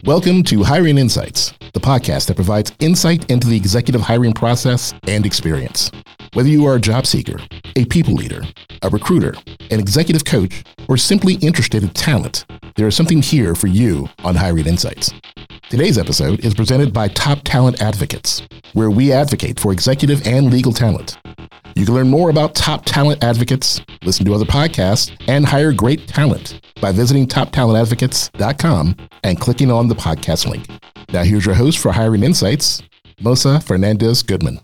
Welcome to Hiring Insights, the podcast that provides insight into the executive hiring process and experience. Whether you are a job seeker, a people leader, a recruiter, an executive coach, or simply interested in talent, there is something here for you on Hiring Insights. Today's episode is presented by Top Talent Advocates, where we advocate for executive and legal talent. You can learn more about Top Talent Advocates, listen to other podcasts, and hire great talent by visiting toptalentadvocates.com and clicking on the podcast link. Now here's your host for Hiring Insights, Mosa Fernandez Goodman.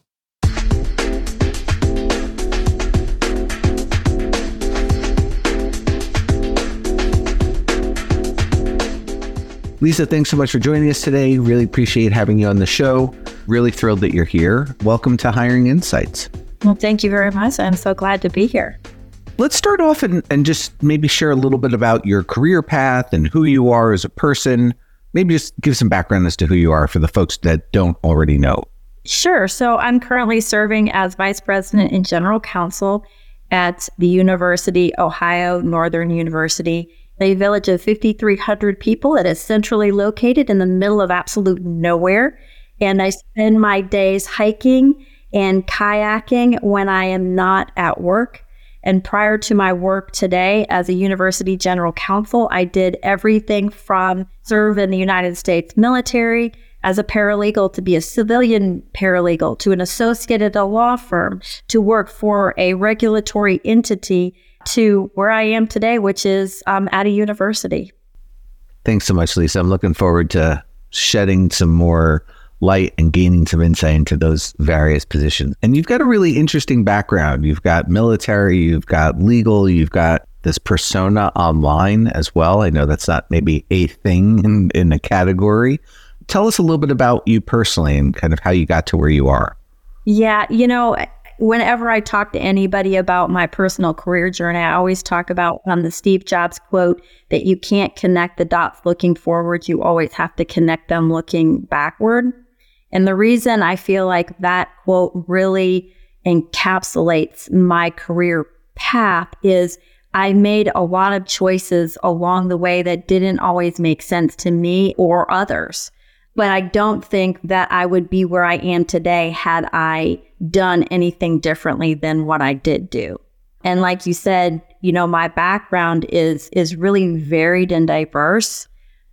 Lisa, thanks so much for joining us today. Really appreciate having you on the show. Really thrilled that you're here. Welcome to Hiring Insights. Well, thank you very much. I'm so glad to be here. Let's start off and just maybe share a little bit about your career path and who you are as a person. Maybe just give some background as to who you are for the folks that don't already know. Sure. So I'm currently serving as Vice President and General Counsel at the University, Ohio Northern University, a village of 5,300 people that is centrally located in the middle of absolute nowhere. And I spend my days hiking and kayaking when I am not at work. And prior to my work today as a university general counsel, I did everything from serve in the United States military as a paralegal to be a civilian paralegal to an associate at a law firm to work for a regulatory entity to where I am today, which is at a university. Thanks so much, Lisa. I'm looking forward to shedding some more light and gaining some insight into those various positions. And you've got a really interesting background. You've got military, you've got legal, you've got this persona online as well. I know that's not maybe a thing in a category. Tell us a little bit about you personally and kind of how you got to where you are. Yeah, whenever I talk to anybody about my personal career journey, I always talk about the Steve Jobs quote that you can't connect the dots looking forward. You always have to connect them looking backward. And the reason I feel like that quote really encapsulates my career path is I made a lot of choices along the way that didn't always make sense to me or others. But I don't think that I would be where I am today had I done anything differently than what I did do. And like you said, my background is really varied and diverse.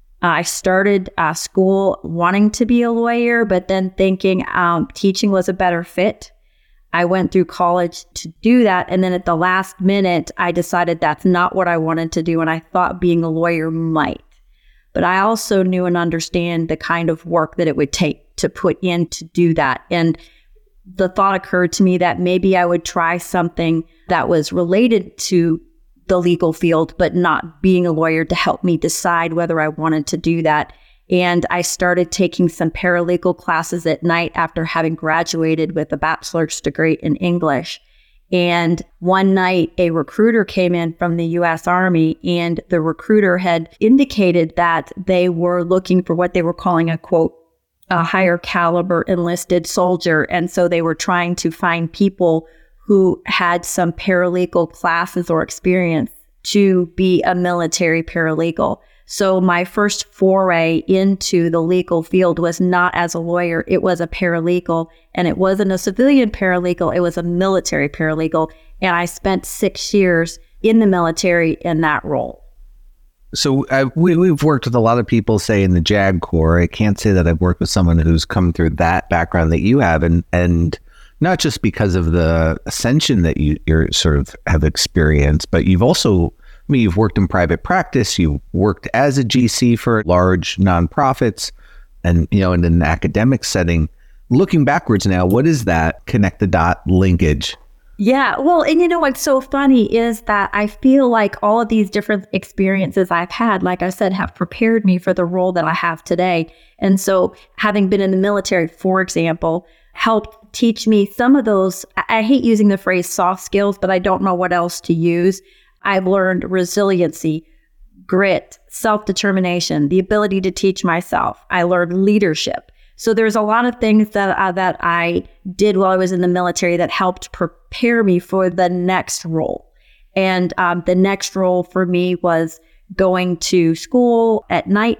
I started school wanting to be a lawyer, but then thinking teaching was a better fit. I went through college to do that. And then at the last minute, I decided that's not what I wanted to do. And I thought being a lawyer might. But I also knew and understand the kind of work that it would take to put in to do that. And the thought occurred to me that maybe I would try something that was related to the legal field, but not being a lawyer to help me decide whether I wanted to do that. And I started taking some paralegal classes at night after having graduated with a bachelor's degree in English. And one night, a recruiter came in from the U.S. Army, and the recruiter had indicated that they were looking for what they were calling a, quote, a higher caliber enlisted soldier. And so they were trying to find people who had some paralegal classes or experience to be a military paralegal. So my first foray into the legal field was not as a lawyer, it was a paralegal, and it wasn't a civilian paralegal, it was a military paralegal. And I spent 6 years in the military in that role. So we've worked with a lot of people, say, in the JAG Corps. I can't say that I've worked with someone who's come through that background that you have, and not just because of the ascension that you're sort of have experienced, but you've also, you've worked in private practice, you've worked as a GC for large nonprofits, and, in an academic setting. Looking backwards now, what is that connect the dot linkage? Yeah, well, and what's so funny is that I feel like all of these different experiences I've had, like I said, have prepared me for the role that I have today. And so having been in the military, for example, helped teach me some of those, I hate using the phrase soft skills, but I don't know what else to use. I've learned resiliency, grit, self-determination, the ability to teach myself. I learned leadership. So there's a lot of things that I did while I was in the military that helped prepare me for the next role. And the next role for me was going to school at night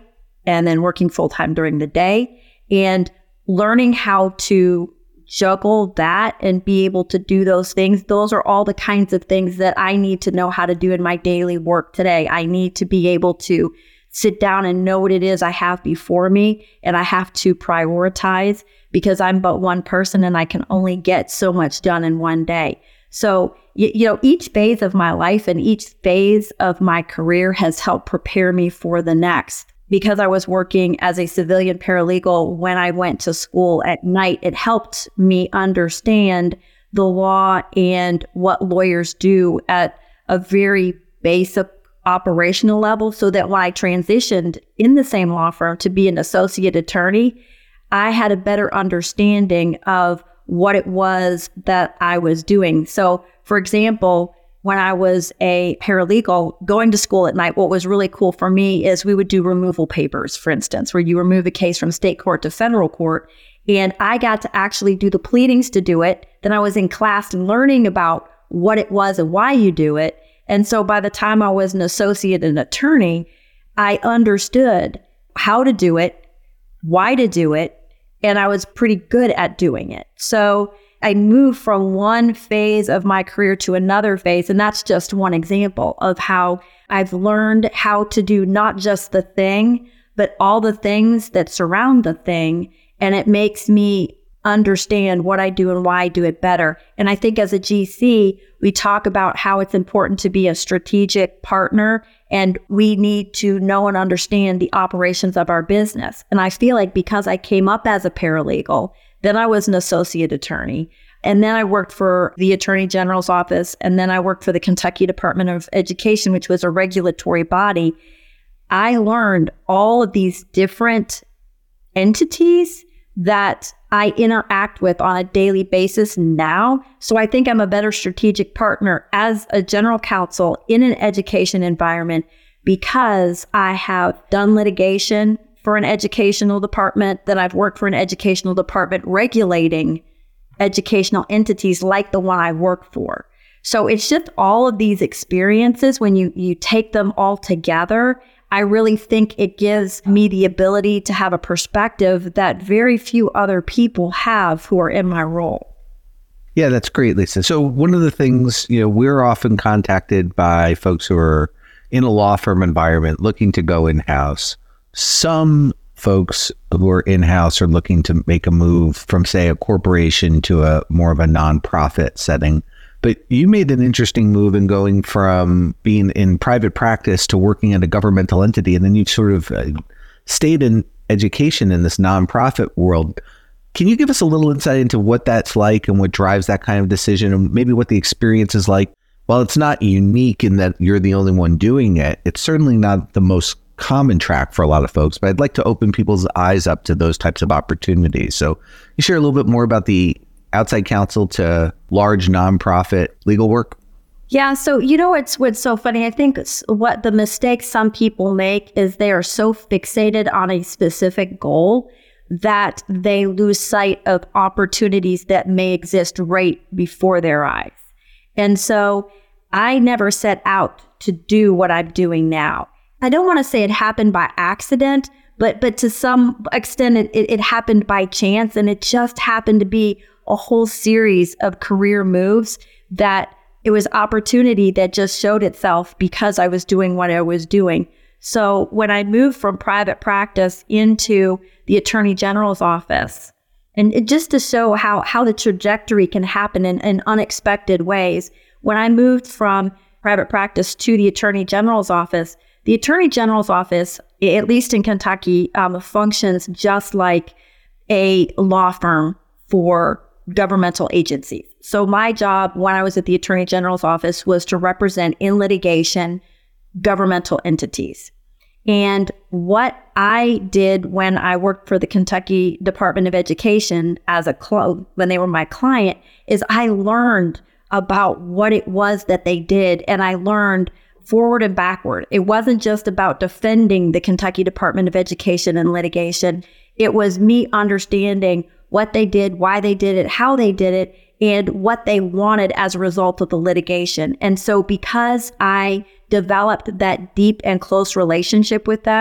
and then working full-time during the day, and learning how to juggle that and be able to do those things. Those are all the kinds of things that I need to know how to do in my daily work today. I need to be able to sit down and know what it is I have before me, and I have to prioritize because I'm but one person and I can only get so much done in one day. So, each phase of my life and each phase of my career has helped prepare me for the next. Because I was working as a civilian paralegal when I went to school at night, it helped me understand the law and what lawyers do at a very basic operational level, so that when I transitioned in the same law firm to be an associate attorney, I had a better understanding of what it was that I was doing. So, for example, when I was a paralegal going to school at night, what was really cool for me is we would do removal papers, for instance, where you remove a case from state court to federal court. And I got to actually do the pleadings to do it. Then I was in class and learning about what it was and why you do it. And so by the time I was an associate and attorney, I understood how to do it, why to do it, and I was pretty good at doing it. So I moved from one phase of my career to another phase, and that's just one example of how I've learned how to do not just the thing, but all the things that surround the thing, and it makes me understand what I do and why I do it better. And I think as a GC, we talk about how it's important to be a strategic partner, and we need to know and understand the operations of our business. And I feel like because I came up as a paralegal, then I was an associate attorney, and then I worked for the Attorney General's office, and then I worked for the Kentucky Department of Education, which was a regulatory body. I learned all of these different entities that I interact with on a daily basis now. So I think I'm a better strategic partner as a general counsel in an education environment because I have done litigation for an educational department, that I've worked for an educational department regulating educational entities like the one I work for. So it's just all of these experiences, when you take them all together, I really think it gives me the ability to have a perspective that very few other people have who are in my role. Yeah, that's great, Lisa. So one of the things, we're often contacted by folks who are in a law firm environment looking to go in-house. Some folks who are in-house are looking to make a move from, say, a corporation to a more of a nonprofit setting. But you made an interesting move in going from being in private practice to working at a governmental entity, and then you sort of stayed in education in this nonprofit world. Can you give us a little insight into what that's like and what drives that kind of decision, and maybe what the experience is like? While it's not unique in that you're the only one doing it, it's certainly not the most common track for a lot of folks, but I'd like to open people's eyes up to those types of opportunities. So you share a little bit more about the outside counsel to large nonprofit legal work? Yeah. So, what's so funny? I think what the mistake some people make is they are so fixated on a specific goal that they lose sight of opportunities that may exist right before their eyes. And so I never set out to do what I'm doing now. I don't want to say it happened by accident, but to some extent it happened by chance, and it just happened to be a whole series of career moves that it was opportunity that just showed itself because I was doing what I was doing. So when I moved from private practice into the Attorney General's office, and just to show how the trajectory can happen in unexpected ways, when I moved from private practice to the Attorney General's office, the Attorney General's office, at least in Kentucky, functions just like a law firm for governmental agencies. So my job when I was at the Attorney General's office was to represent in litigation governmental entities. And what I did when I worked for the Kentucky Department of Education when they were my client, is I learned about what it was that they did, and I learned forward and backward. It wasn't just about defending the Kentucky Department of Education and litigation. It was me understanding what they did, why they did it, how they did it, and what they wanted as a result of the litigation. And so because I developed that deep and close relationship with them,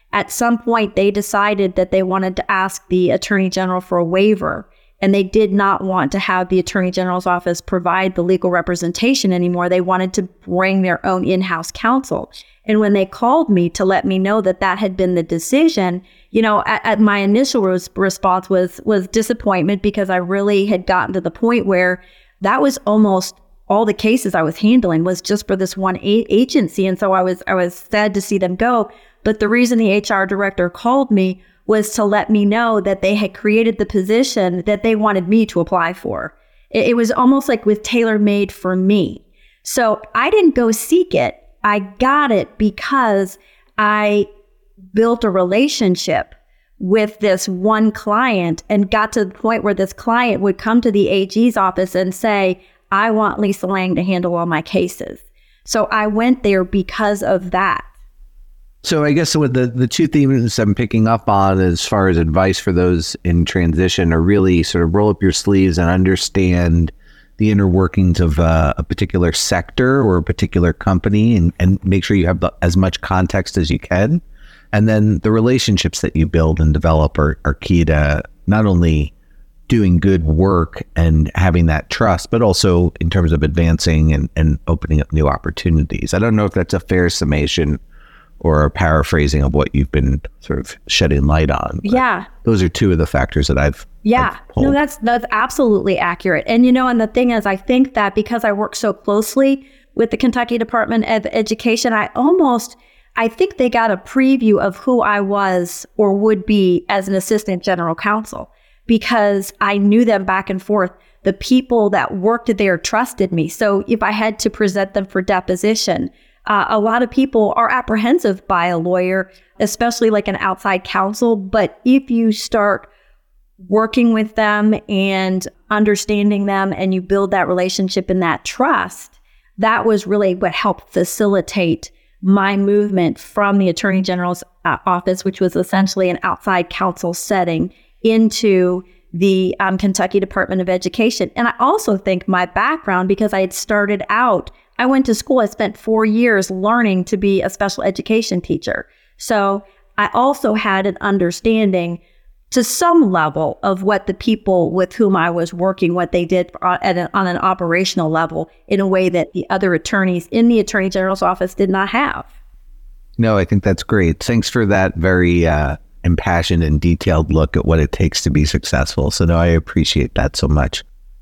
At some point, they decided that they wanted to ask the Attorney General for a waiver, and they did not want to have the Attorney General's office provide the legal representation anymore. They wanted to bring their own in-house counsel. And when they called me to let me know that that had been the decision, at my initial response was disappointment, because I really had gotten to the point where that was almost all the cases I was handling was just for this one agency. And so I was sad to see them go. But the reason the HR director called me was to let me know that they had created the position that they wanted me to apply for. It was almost like with tailor-made for me. So I didn't go seek it. I got it because I built a relationship with this one client and got to the point where this client would come to the AG's office and say, I want Lisa Lang to handle all my cases. So I went there because of that. So I guess with the two themes I'm picking up on as far as advice for those in transition are really sort of roll up your sleeves and understand the inner workings of a particular sector or a particular company, and make sure you have as much context as you can. And then the relationships that you build and develop are key to not only doing good work and having that trust, but also in terms of advancing and opening up new opportunities. I don't know if that's a fair summation or a paraphrasing of what you've been sort of shedding light on. Yeah. Those are two of the factors that I've no, that's absolutely accurate. And, and the thing is, I think that because I work so closely with the Kentucky Department of Education, I think they got a preview of who I was or would be as an assistant general counsel, because I knew them back and forth. The people that worked there trusted me. So if I had to present them for deposition, a lot of people are apprehensive by a lawyer, especially like an outside counsel. But if you start working with them and understanding them and you build that relationship and that trust, that was really what helped facilitate my movement from the Attorney General's office, which was essentially an outside counsel setting, into the Kentucky Department of Education. And I also think my background, because I had started out, I went to school, I spent 4 years learning to be a special education teacher. So I also had an understanding to some level of what the people with whom I was working, what they did on an operational level in a way that the other attorneys in the Attorney General's office did not have. No, I think that's great. Thanks for that very impassioned and detailed look at what it takes to be successful. So no, I appreciate that so much.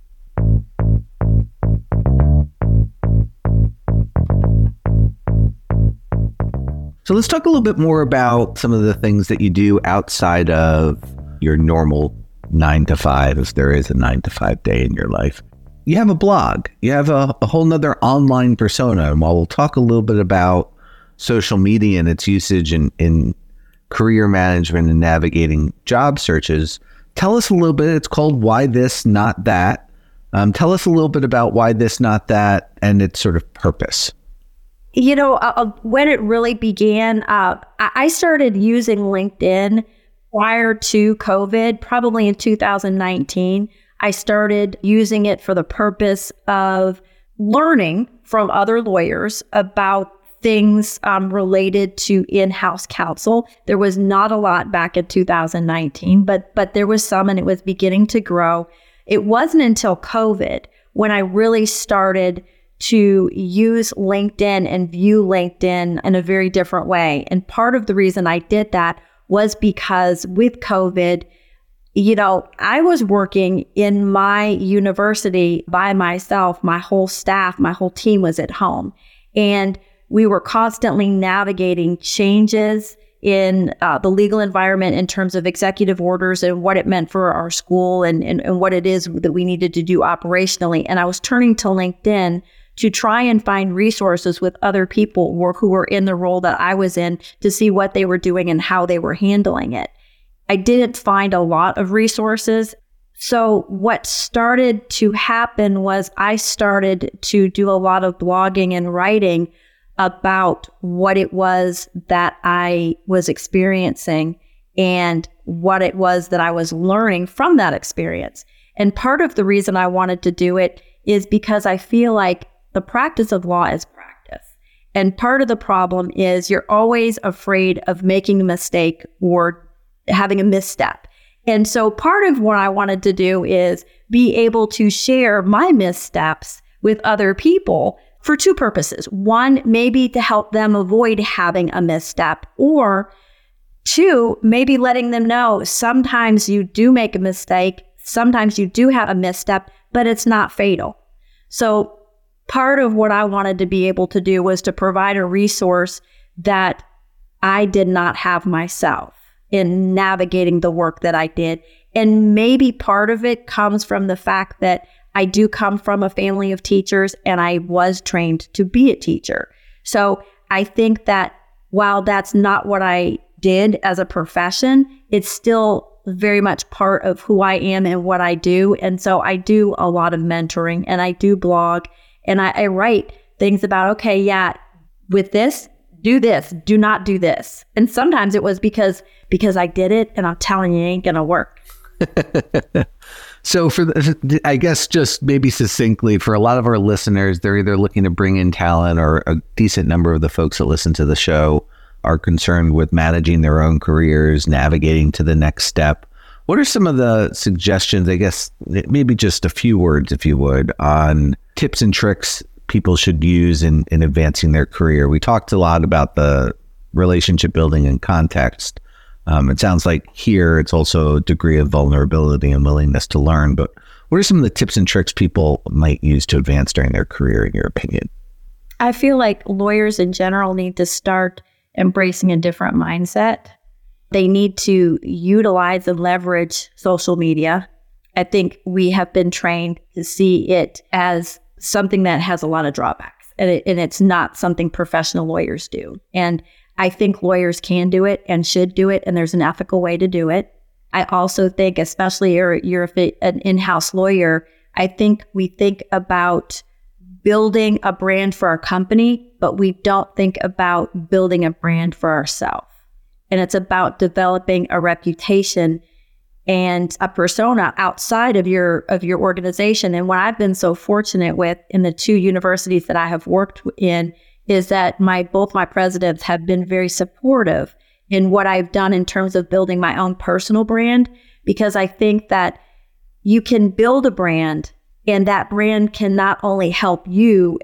So let's talk a little bit more about some of the things that you do outside of your normal 9 to 5, if there is a 9 to 5 day in your life. You have a blog. You have a whole nother online persona. And while we'll talk a little bit about social media and its usage in career management and navigating job searches, tell us a little bit. It's called Why This, Not That. Tell us a little bit about Why This, Not That and its sort of purpose. When it really began, I started using LinkedIn prior to COVID, probably in 2019. I started using it for the purpose of learning from other lawyers about things related to in-house counsel. There was not a lot back in 2019, but there was some, and it was beginning to grow. It wasn't until COVID when I really started to use LinkedIn and view LinkedIn in a very different way. And part of the reason I did that was because with COVID, I was working in my university by myself. My whole staff, my whole team was at home. And we were constantly navigating changes in the legal environment in terms of executive orders and what it meant for our school and what it is that we needed to do operationally. And I was turning to LinkedIn to try and find resources with other people who were in the role that I was in to see what they were doing and how they were handling it. I didn't find a lot of resources. So what started to happen was I started to do a lot of blogging and writing about what it was that I was experiencing and what it was that I was learning from that experience. And part of the reason I wanted to do it is because I feel like the practice of law is practice. And part of the problem is you're always afraid of making a mistake or having a misstep. And so part of what I wanted to do is be able to share my missteps with other people for two purposes. One, maybe to help them avoid having a misstep, or two, maybe letting them know sometimes you do make a mistake, sometimes you do have a misstep, but it's not fatal. So part of what I wanted to be able to do was to provide a resource that I did not have myself in navigating the work that I did. And maybe part of it comes from the fact that I do come from a family of teachers and I was trained to be a teacher. So I think that while that's not what I did as a profession, it's still very much part of who I am and what I do. And so I do a lot of mentoring and I do blog and I write things about, okay, yeah, with this, do not do this. And sometimes it was because I did it and I'm telling you, it ain't going to work. So I guess just maybe succinctly, for a lot of our listeners, they're either looking to bring in talent, or a decent number of the folks that listen to the show are concerned with managing their own careers, navigating to the next step. What are some of the suggestions, I guess, maybe just a few words, if you would, on tips and tricks people should use in advancing their career? We talked a lot about the relationship building and context. It sounds like here it's also a degree of vulnerability and willingness to learn. But what are some of the tips and tricks people might use to advance during their career, in your opinion? I feel like lawyers in general need to start embracing a different mindset. They need to utilize and leverage social media. I think we have been trained to see it as something that has a lot of drawbacks, and it's not something professional lawyers do. And I think lawyers can do it and should do it, and there's an ethical way to do it. I also think, especially you're an in-house lawyer, I think we think about building a brand for our company, but we don't think about building a brand for ourselves. And it's about developing a reputation and a persona outside of your organization. And what I've been so fortunate with in the two universities that I have worked in is that both my presidents have been very supportive in what I've done in terms of building my own personal brand, because I think that you can build a brand and that brand can not only help you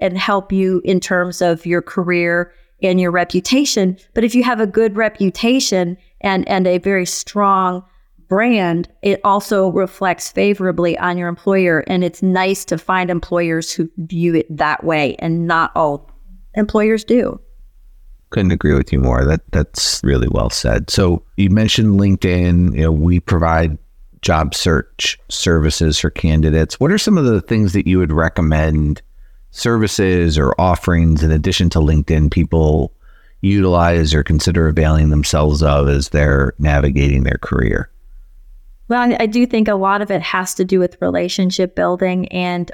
in terms of your career and your reputation, but if you have a good reputation and a very strong brand, it also reflects favorably on your employer. And it's nice to find employers who view it that way, and not all employers do. Couldn't agree with you more. That's really well said. So you mentioned LinkedIn. We provide job search services for candidates. What are some of the things that you would recommend, services or offerings, in addition to LinkedIn, people utilize or consider availing themselves of as they're navigating their career? Well, I do think a lot of it has to do with relationship building and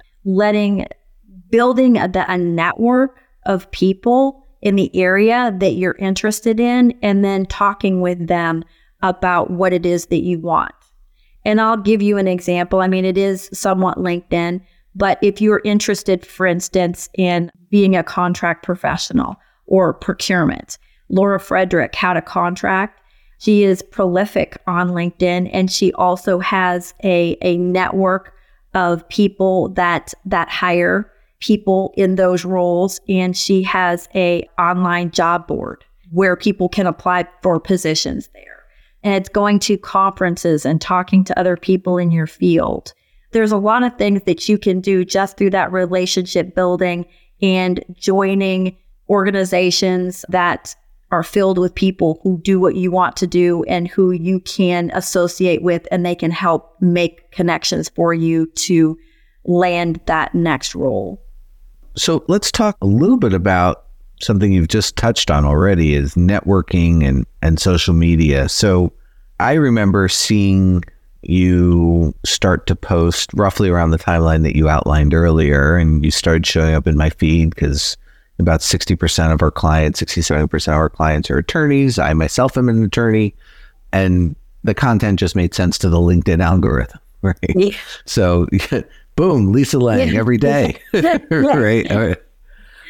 building a network of people in the area that you're interested in, and then talking with them about what it is that you want. And I'll give you an example. I mean, it is somewhat LinkedIn, but if you're interested, for instance, in being a contract professional or procurement, Laura Frederick had a contract. She is prolific on LinkedIn, and she also has a network of people that hire people in those roles, and she has a online job board where people can apply for positions there. And it's going to conferences and talking to other people in your field. There's a lot of things that you can do just through that relationship building and joining organizations that are filled with people who do what you want to do and who you can associate with, and they can help make connections for you to land that next role. So let's talk a little bit about something you've just touched on already, is networking and social media. So I remember seeing you start to post roughly around the timeline that you outlined earlier, and you started showing up in my feed because about 60% of our clients, 67% of our clients are attorneys. I myself am an attorney, and the content just made sense to the LinkedIn algorithm, right? Yeah. So boom, Lisa Lang every day, right?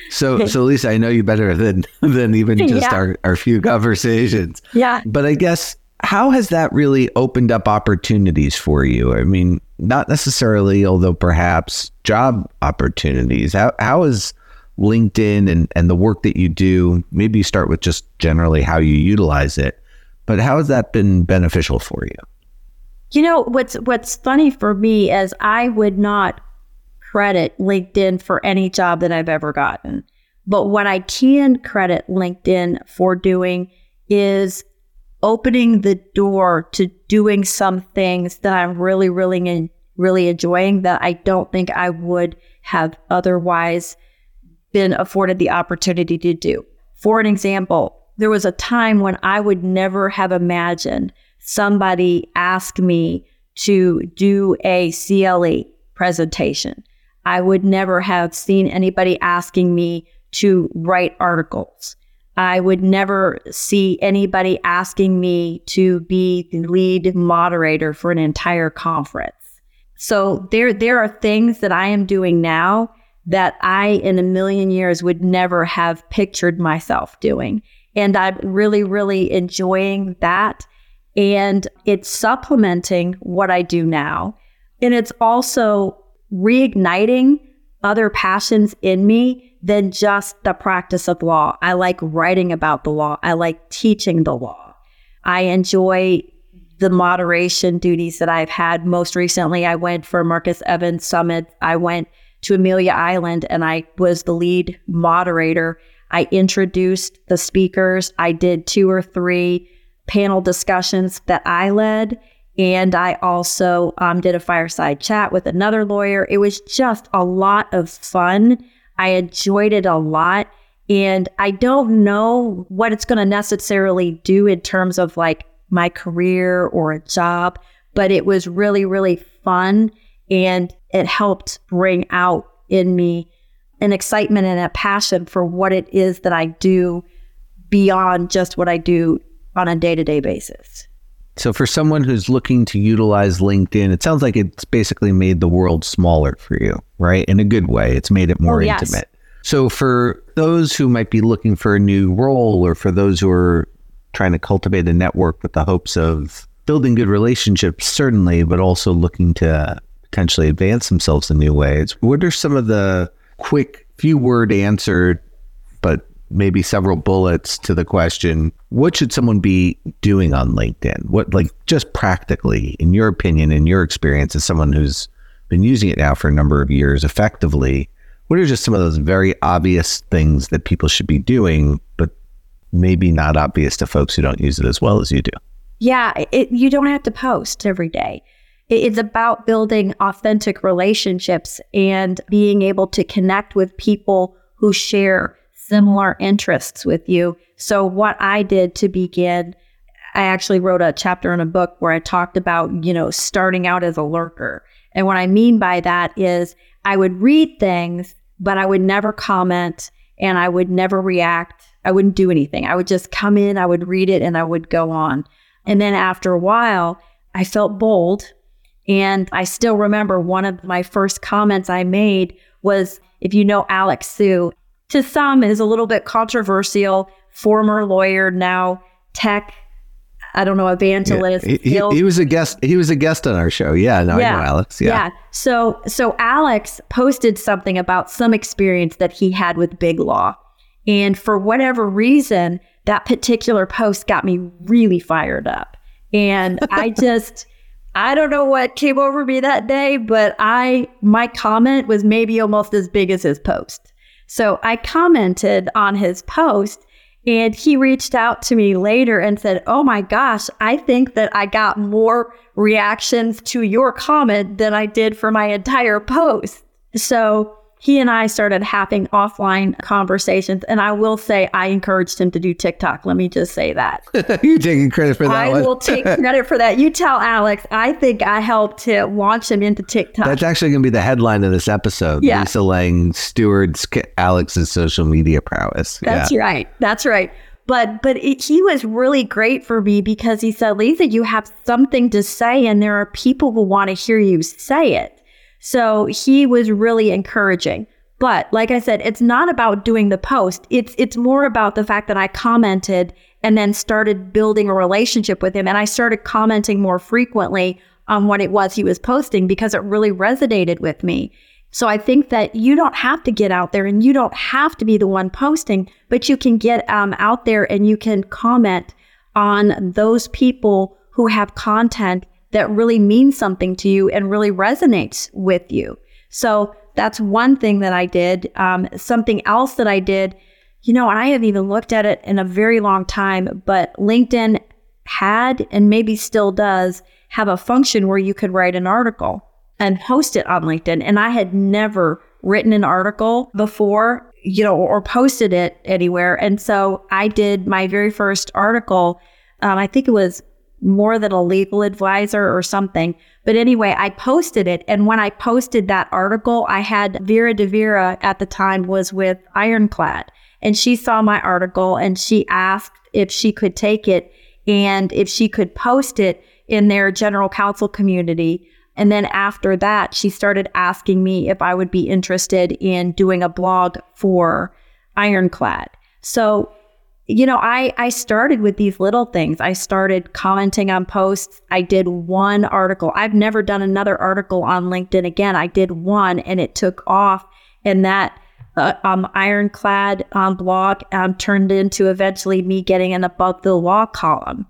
So Lisa, I know you better than even just our few conversations. Yeah. But I guess, how has that really opened up opportunities for you? I mean, not necessarily, although perhaps job opportunities. How is LinkedIn and the work that you do, maybe you start with just generally how you utilize it, but how has that been beneficial for you? You know, what's funny for me is I would not credit LinkedIn for any job that I've ever gotten. But what I can credit LinkedIn for doing is opening the door to doing some things that I'm really, really enjoying that I don't think I would have otherwise been afforded the opportunity to do. For an example, there was a time when I would never have imagined somebody ask me to do a CLE presentation. I would never have seen anybody asking me to write articles. I would never see anybody asking me to be the lead moderator for an entire conference. So there are things that I am doing now that I, in a million years, would never have pictured myself doing. And I'm really, really enjoying that. And it's supplementing what I do now. And it's also reigniting other passions in me than just the practice of law. I like writing about the law. I like teaching the law. I enjoy the moderation duties that I've had. Most recently, I went for Marcus Evans Summit. I went to Amelia Island and I was the lead moderator. I introduced the speakers. I did 2 or 3 panel discussions that I led. And I also did a fireside chat with another lawyer. It was just a lot of fun. I enjoyed it a lot. And I don't know what it's going to necessarily do in terms of like my career or a job, but it was really, really fun. And it helped bring out in me an excitement and a passion for what it is that I do beyond just what I do on a day-to-day basis. So for someone who's looking to utilize LinkedIn, it sounds like it's basically made the world smaller for you, right? In a good way. It's made it more intimate. So for those who might be looking for a new role, or for those who are trying to cultivate a network with the hopes of building good relationships, certainly, but also looking to potentially advance themselves in new ways, what are some of the quick few-word answer, but maybe several bullets to the question, what should someone be doing on LinkedIn? What, like, just practically, in your opinion, in your experience as someone who's been using it now for a number of years effectively, what are just some of those very obvious things that people should be doing, but maybe not obvious to folks who don't use it as well as you do? Yeah, you don't have to post every day. It's about building authentic relationships and being able to connect with people who share similar interests with you. So what I did to begin, I actually wrote a chapter in a book where I talked about, starting out as a lurker. And what I mean by that is I would read things, but I would never comment and I would never react. I wouldn't do anything. I would just come in, I would read it, and I would go on. And then after a while, I felt bold. And I still remember one of my first comments I made was, if you know Alex Su, to some is a little bit controversial, former lawyer, now tech, I don't know, evangelist. Yeah. He was a guest. He was a guest on our show. I know Alex. Yeah. So Alex posted something about some experience that he had with big law. And for whatever reason, that particular post got me really fired up. And I don't know what came over me that day, but my comment was maybe almost as big as his post. So I commented on his post and he reached out to me later and said, "Oh my gosh, I think that I got more reactions to your comment than I did for my entire post." So he and I started having offline conversations. And I will say I encouraged him to do TikTok. Let me just say that. You're taking credit for that one. I will take credit for that. You tell Alex, I think I helped to launch him into TikTok. That's actually going to be the headline of this episode. Yeah. Lisa Lang stewards Alex's social media prowess. That's right. That's right. But he was really great for me because he said, "Lisa, you have something to say and there are people who want to hear you say it." So he was really encouraging. But like I said, it's not about doing the post. It's more about the fact that I commented and then started building a relationship with him. And I started commenting more frequently on what it was he was posting because it really resonated with me. So I think that you don't have to get out there and you don't have to be the one posting, but you can get out there and you can comment on those people who have content that really means something to you and really resonates with you. So that's one thing that I did. Something else that I did, I haven't even looked at it in a very long time, but LinkedIn had, and maybe still does, have a function where you could write an article and post it on LinkedIn. And I had never written an article before, or posted it anywhere. And so I did my very first article. I think it was More Than a Legal Advisor or something. But anyway, I posted it. And when I posted that article, I had Vera DeVera at the time was with Ironclad. And she saw my article and she asked if she could take it and if she could post it in their general counsel community. And then after that, she started asking me if I would be interested in doing a blog for Ironclad. So, I started with these little things. I started commenting on posts. I did one article. I've never done another article on LinkedIn again. I did one and it took off. And that Ironclad blog turned into eventually me getting an Above the Law column.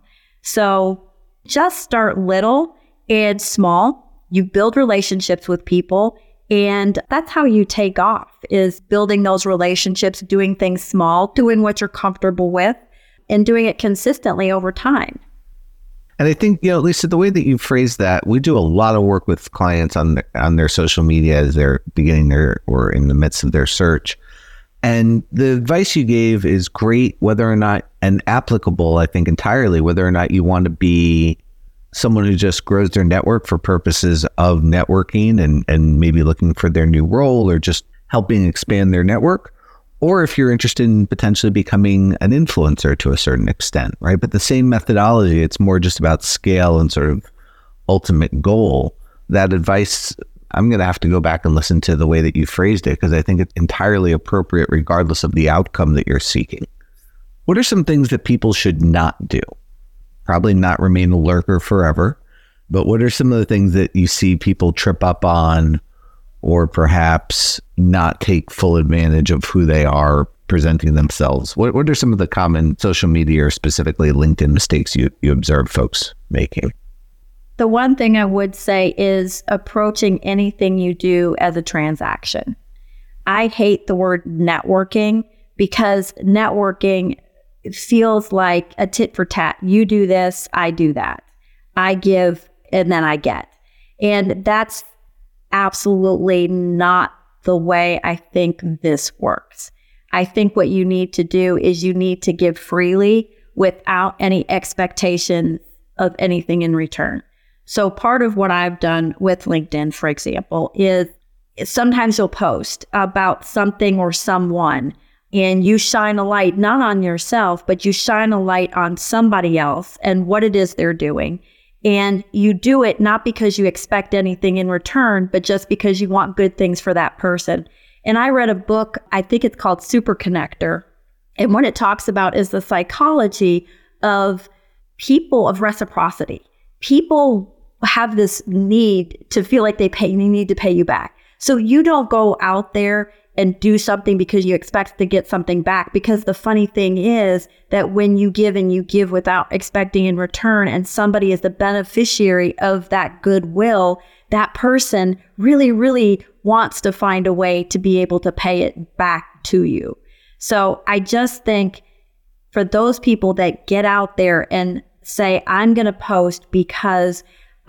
So just start little and small. You build relationships with people. And that's how you take off, is building those relationships, doing things small, doing what you're comfortable with, and doing it consistently over time. And I think, Lisa, the way that you phrased that, we do a lot of work with clients on their social media as they're beginning or in the midst of their search. And the advice you gave is great, whether or not, and applicable, I think, entirely, whether or not you want to be someone who just grows their network for purposes of networking and maybe looking for their new role or just helping expand their network, or if you're interested in potentially becoming an influencer to a certain extent, right? But the same methodology, it's more just about scale and sort of ultimate goal. That advice, I'm going to have to go back and listen to the way that you phrased it, because I think it's entirely appropriate regardless of the outcome that you're seeking. What are some things that people should not do? Probably not remain a lurker forever, but what are some of the things that you see people trip up on, or perhaps not take full advantage of who they are presenting themselves? What are some of the common social media or specifically LinkedIn mistakes you observe folks making? The one thing I would say is approaching anything you do as a transaction. I hate the word networking because networking feels like a tit for tat. You do this, I do that. I give and then I get. And that's absolutely not the way I think this works. I think what you need to do is you need to give freely without any expectation of anything in return. So part of what I've done with LinkedIn, for example, is sometimes you'll post about something or someone and you shine a light, not on yourself, but you shine a light on somebody else and what it is they're doing. And you do it not because you expect anything in return, but just because you want good things for that person. And I read a book, I think it's called Super Connector. And what it talks about is the psychology of people, of reciprocity. People have this need to feel like they need to pay you back. So you don't go out there and do something because you expect to get something back. Because the funny thing is that when you give and you give without expecting in return, and somebody is the beneficiary of that goodwill, that person really, really wants to find a way to be able to pay it back to you. So I just think for those people that get out there and say, I'm going to post because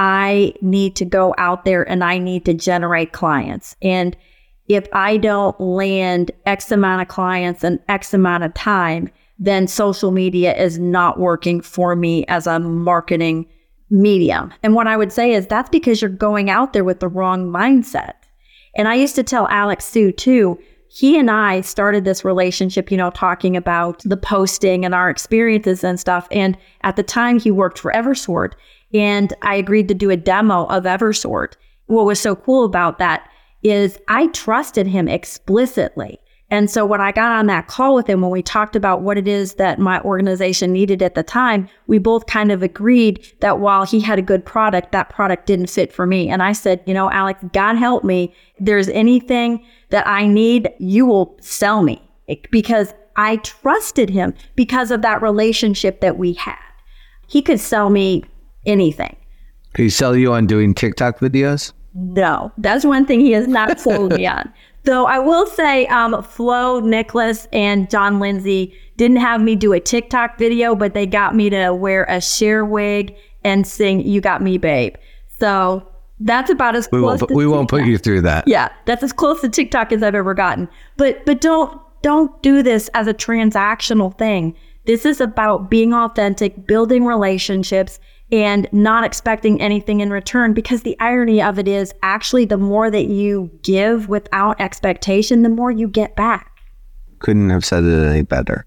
I need to go out there and I need to generate clients. And if I don't land X amount of clients in X amount of time, then social media is not working for me as a marketing medium. And what I would say is that's because you're going out there with the wrong mindset. And I used to tell Alex Sue too, he and I started this relationship, talking about the posting and our experiences and stuff. And at the time he worked for Eversort and I agreed to do a demo of Eversort. What was so cool about that is I trusted him explicitly. And so when I got on that call with him, when we talked about what it is that my organization needed at the time, we both kind of agreed that while he had a good product, that product didn't fit for me. And I said, Alex, God help me. If there's anything that I need, you will sell me, because I trusted him because of that relationship that we had. He could sell me anything. Could he sell you on doing TikTok videos? No, that's one thing he has not sold me on. Though I will say Flo, Nicholas, and John Lindsay didn't have me do a TikTok video, but they got me to wear a sheer wig and sing "You Got Me, Babe." So that's about as close. We won't put you through that. Yeah, that's as close to TikTok as I've ever gotten. But don't do this as a transactional thing. This is about being authentic, building relationships, and not expecting anything in return, because the irony of it is actually the more that you give without expectation, the more you get back. Couldn't have said it any better.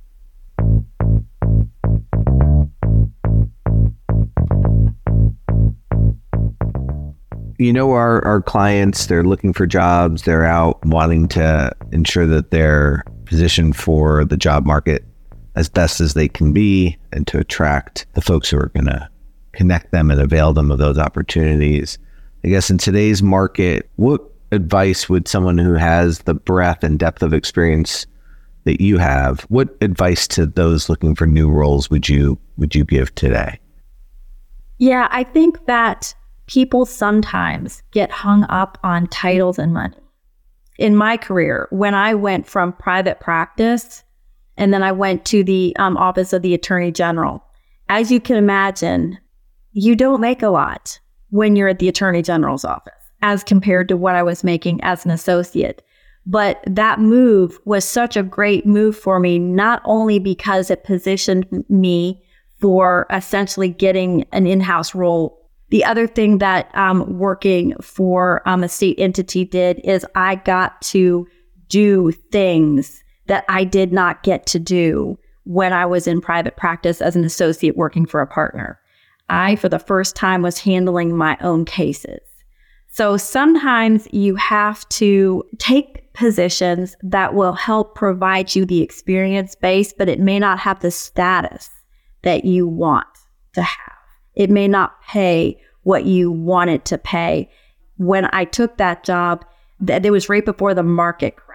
Our clients, they're looking for jobs. They're out wanting to ensure that they're positioned for the job market as best as they can be, and to attract the folks who are going to connect them and avail them of those opportunities. I guess in today's market, what advice would someone who has the breadth and depth of experience that you have, what advice to those looking for new roles would you give today? Yeah, I think that people sometimes get hung up on titles and money. In my career, when I went from private practice and then I went to the office of the Attorney General, as you can imagine, you don't make a lot when you're at the Attorney General's office as compared to what I was making as an associate. But that move was such a great move for me, not only because it positioned me for essentially getting an in-house role. The other thing that working for a state entity did is I got to do things that I did not get to do when I was in private practice as an associate working for a partner. I, for the first time, was handling my own cases. So sometimes you have to take positions that will help provide you the experience base, but it may not have the status that you want to have. It may not pay what you want it to pay. When I took that job, it was right before the market crashed.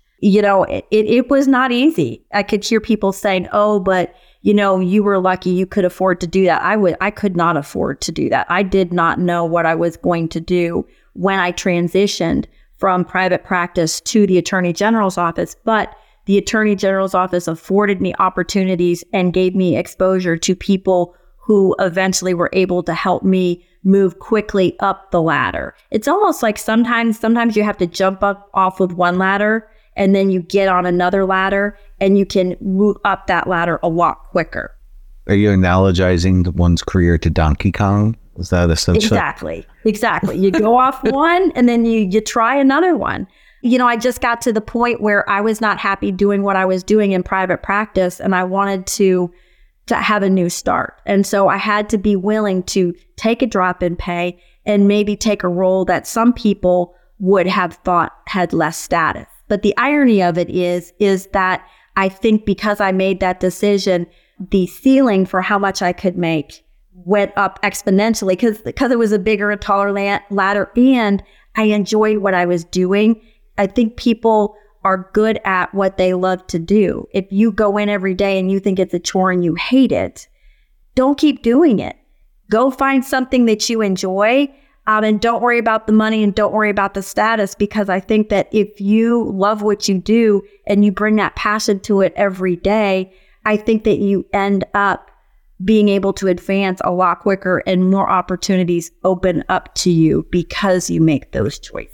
It was not easy. I could hear people saying, "Oh, but you were lucky you could afford to do that." I could not afford to do that. I did not know what I was going to do when I transitioned from private practice to the Attorney General's office. But the Attorney General's office afforded me opportunities and gave me exposure to people who eventually were able to help me move quickly up the ladder. It's almost like sometimes you have to jump up off of one ladder and then you get on another ladder and you can move up that ladder a lot quicker. Are you analogizing one's career to Donkey Kong? Is that essentially? Exactly. You go off one and then you try another one. I just got to the point where I was not happy doing what I was doing in private practice, and I wanted to have a new start. And so I had to be willing to take a drop in pay and maybe take a role that some people would have thought had less status. But the irony of it is that I think because I made that decision, the ceiling for how much I could make went up exponentially because it was a bigger and taller ladder, and I enjoyed what I was doing. I think people are good at what they love to do. If you go in every day and you think it's a chore and you hate it, don't keep doing it. Go find something that you enjoy, and don't worry about the money and don't worry about the status, because I think that if you love what you do and you bring that passion to it every day, I think that you end up being able to advance a lot quicker and more opportunities open up to you because you make those choices.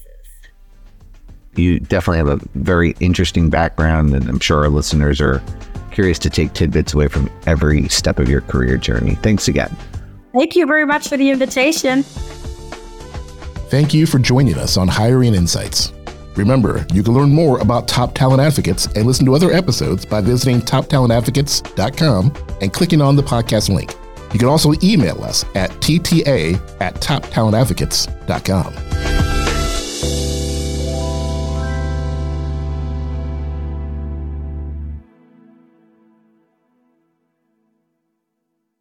You definitely have a very interesting background, and I'm sure our listeners are curious to take tidbits away from every step of your career journey. Thanks again. Thank you very much for the invitation. Thank you for joining us on Hiring Insights. Remember, you can learn more about Top Talent Advocates and listen to other episodes by visiting toptalentadvocates.com and clicking on the podcast link. You can also email us at tta@toptalentadvocates.com.